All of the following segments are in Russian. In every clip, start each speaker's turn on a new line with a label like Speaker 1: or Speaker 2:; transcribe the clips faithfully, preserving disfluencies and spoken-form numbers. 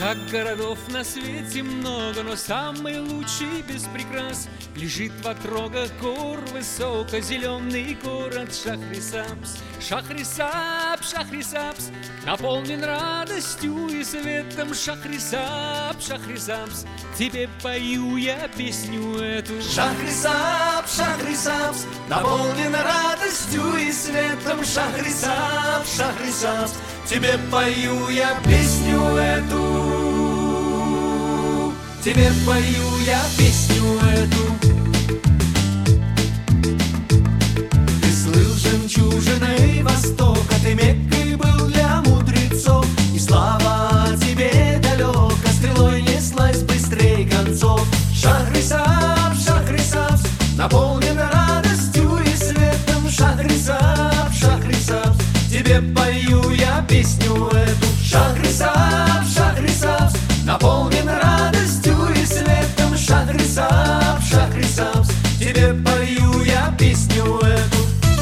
Speaker 1: Так городов на свете много, но самый лучший без прикрас лежит в отрогах гор высоко-зеленый город Шахрисабз. Шахрисабз, Шахрисабз, наполнен радостью и светом. Шахрисабз, Шахрисабз, тебе пою я песню эту.
Speaker 2: Шахрисабз, Шахрисабз, наполнен радостью и светом. Шахрисабз, Шахрисабз, тебе пою я песню эту. Тебе пою я песню эту. Ты слыл жемчужиной Востока, ты Меккой был для мудрецов, и слава тебе далеко стрелой неслась быстрей концов. Шахрисабз, Шахрисабз, наполнен радостью и светом. Шахрисабз, Шахрисабз, тебе пою я песню эту. Шахрисабз, Шахрисабз, наполнен радостью и светом. Шахрисабз, Шахрисабз, тебе пою я песню эту.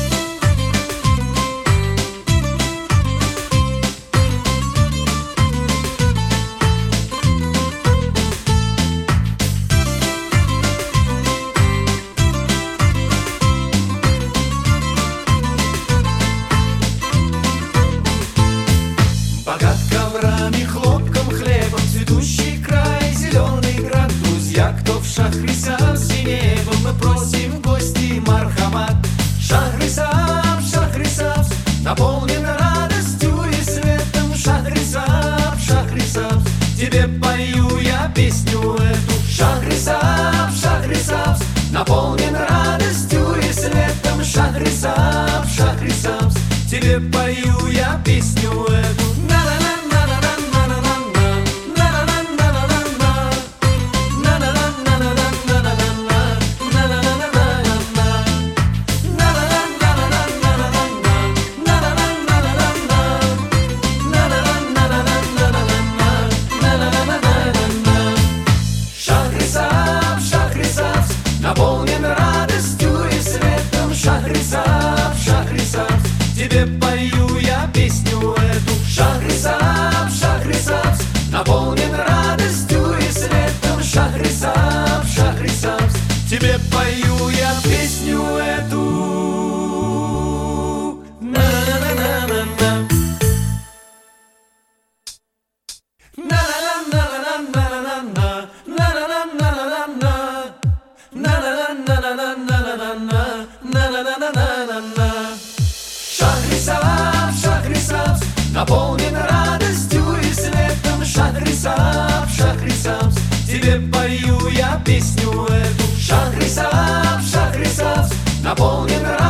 Speaker 2: Богат коврами, хлопком, хлебом, цветущий край, зеленый град. Друзья, кто в Шахрисабзе небом, мы просим в гости мархамат. Шахрисабз, Шахрисабз, наполнен радостью и светом. Шахрисабз, Шахрисабз, тебе пою я песню эту. Шахрисабз, Шахрисабз, наполнен радостью и светом. Шахрисабз, Шахрисабз, тебе пою я песню эту. Шахрисабз, Шахрисабз, наполнен радостью и светом. Шахрисабз, Шахрисабз, тебе пою я песню эту. Шахрисабз, Шахрисабз, наполнен радостью и светом. Шахрисабз, Шахрисабз, тебе пою я песню эту. На-на-на-на-на-на. Шахрисабз, Шахрисабз, наполнен радостью и светом. Шахрисабз, Шахрисабз, тебе пою я песню эту. Шахрисабз, Шахрисабз, наполнен радостью